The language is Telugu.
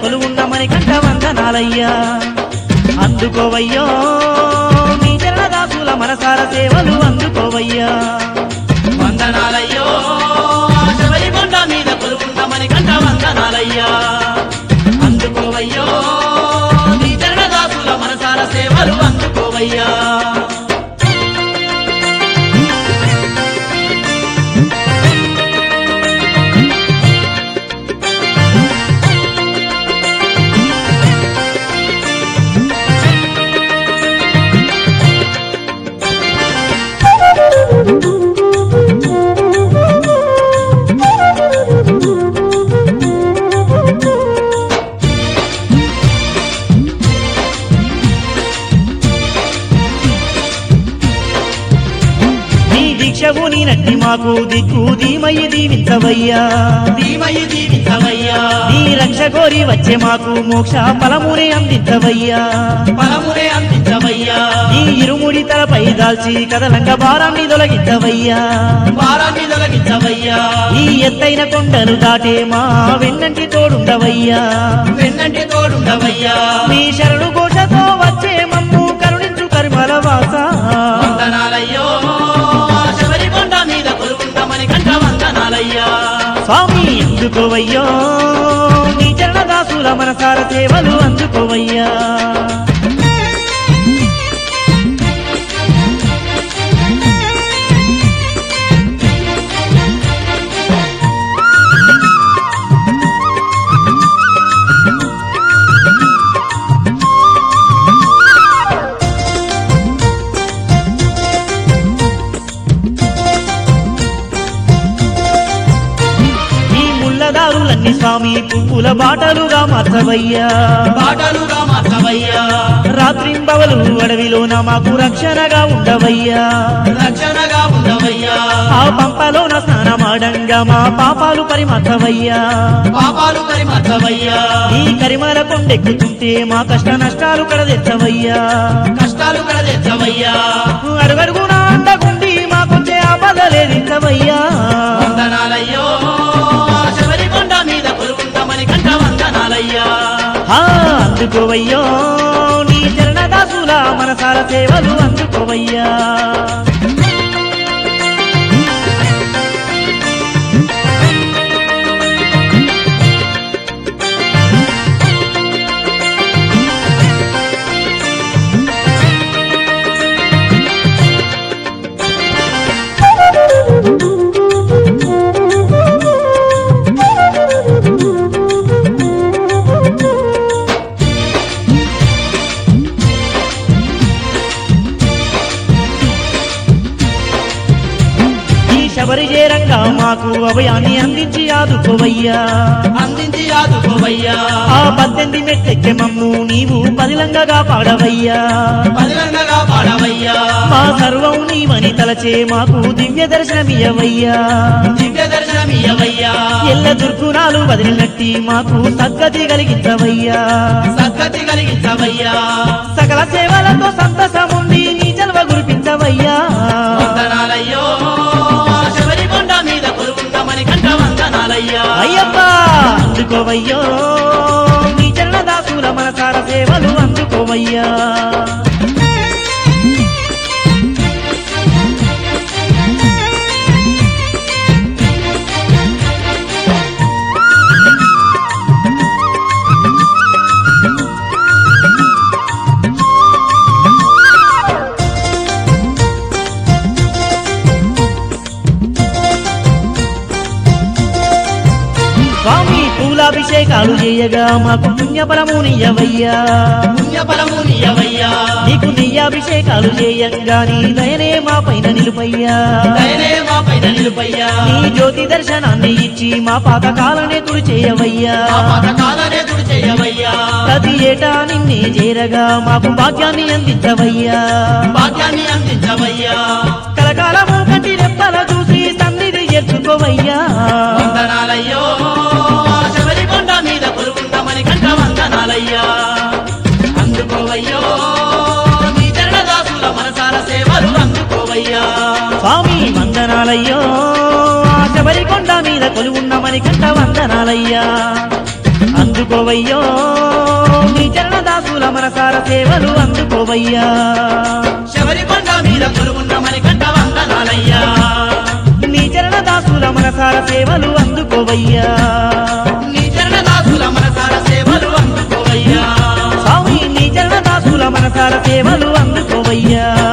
కొలువున్న మణికంఠ వందనాలయ్యా అందుకోవయ్యో నీ చరణదాసుల మనసార సేవలు అందుకోవయ్యా వందనాలయ్యో శబరికొండ మీద కొలువున్న మణికంఠ వందనాలయ్యా అందుకోవయ్యో నీ చరణదాసుల మనసార సేవలు అందుకోవయ్యా దీక్షవు నీ నట్టి మాకు దిక్కు ధీమయ్యి దీవించవయ్యా ధీమయ్యి దీవించవయ్యా నీ రక్ష కోరి వచ్చే మాకు మోక్ష ఫలమునే అందించవయ్యా ఫలమునే అందించవయ్యా నీ ఇరుముడి తలపై దాల్చి కదలంగ భారాన్ని తొలగించవయ్యా భారాన్ని తొలగించవయ్యా ఈ ఎత్తైన కొండలు దాటే మా వెన్నంటి తోడుండవయ్యా వెన్నంటి తోడుండవయ్యా నీ శరణు ఘోషతో వచ్చే మమ్ము కరుణించు కరిమల వాస వందనాలయ్యో శబరికొండ మీద కొలువున్న మణికంఠ వందనాలయ్యా స్వామి అందుకోవయ్యో నీ చరణదాసుల మనసార సేవలు అందుకోవయ్యా దారులన్నీ స్వామి పువ్వుల బాటలుగా మార్చవయ్యా బాటలుగా మార్చవయ్యా రాత్రింబవలు అడవిలోన మాకు రక్షణగా ఉండవయ్యా రక్షణగా ఉండవయ్యా ఆ పంపలోన స్నానమాడంగా మా పాపాలు పరిమర్చవయ్యా పాపాలు పరిమర్చవయ్యా ఈ కరిమల కొండెక్కుతుంటే మా కష్ట నష్టాలు కడదెచ్చవయ్యా కష్టాలు కడదెచ్చవయ్యా అడుగడుగున అండగుండి మాకొచ్చే ఆపదలేదించవయ్యా వందనాలయ్యో శబరికొండ మీద కొలువున్న మణికంఠ వందనాలయ్యా అందుకోవయ్యో నీ చరణదాసుల మనసాల సేవలు అందుకోవయ్యా శబరి చేరంగా మాకు అభయాన్ని అందించి ఆదుకోవయ్యా అందించి ఆదుకోవయ్యా ఆ 18 మెట్టెక్కె మమ్ము నీవు పదిలంగగా పాడవయ్యా పదిలంగగా పాడవయ్యా మా సర్వం నీవని తలచే మాకు దివ్య దర్శనమియవయ్యా దివ్య దర్శనమియవయ్యా ఎల్ల దుర్గుణాలు వదిలినట్టి మాకు సద్గతి కలిగించవయ్యా సద్గతి కలిగించవయ్యా సకల సేవలతో సంతసముండి నీ జన్మ గురిపించవయ్యా వందనాలయ్యో శబరికొండ మీద కొలువున్న మణికంఠ వందనాలయ్యా అయ్యప్ప అందుకోవయ్యో నీ చరణదాసుల మనసార సేవలు అందుకోవయ్యా స్వామి పూలాభిషేకాలు చేయగా మాకు పుణ్యఫలమునియవయ్యా పుణ్యఫలమునియవయ్యా నీకు నెయ్యాభిషేకాలు చేయంగా నీ దయనే మా పైన నిలుపయ్యా దయనే మా పైన నిలుపయ్యా నీ జ్యోతి దర్శనాన్ని ఇచ్చి మా పాతకాలనే తుడి చేయవయ్యా మా పథకాలనే తుడి చేయవయ్యా ప్రతి ఏటా నిన్నే చేరగా మాకు భాగ్యాన్ని అందించవయ్యా భాగ్యాన్ని అందించవయ్యా కలకాలము కంటి రెప్పల చూసి సన్నిధి చేర్చుకోవయ్యా వందనాలయ్యో శబరికొండ మీద కొలువున్న మణికంఠ వందనాలయ్యా అందుకోవయ్యో నీ చరణదాసుల మనసార సేవలు అందుకోవయ్యా స్వామి వందనాలయ్యో శబరికొండ మీద కొలువున్న మణికంఠ వందనాలయ్యా అందుకో అందుకోవయ్యో నీ చరణదాసుల మనసార సేవలు అందుకోవయ్యా శబరికొండ మీద కొలువున్న మణికంఠ వందనాలయ్యా నీ చరణదాసుల మనసార సేవలు అందుకోవయ్యా నీ చరణదాసుల మనసార సేవలు అందుకోవయ్యా స్వామి నీ చరణదాసుల మనసార సేవలు అందుకోవయ్యా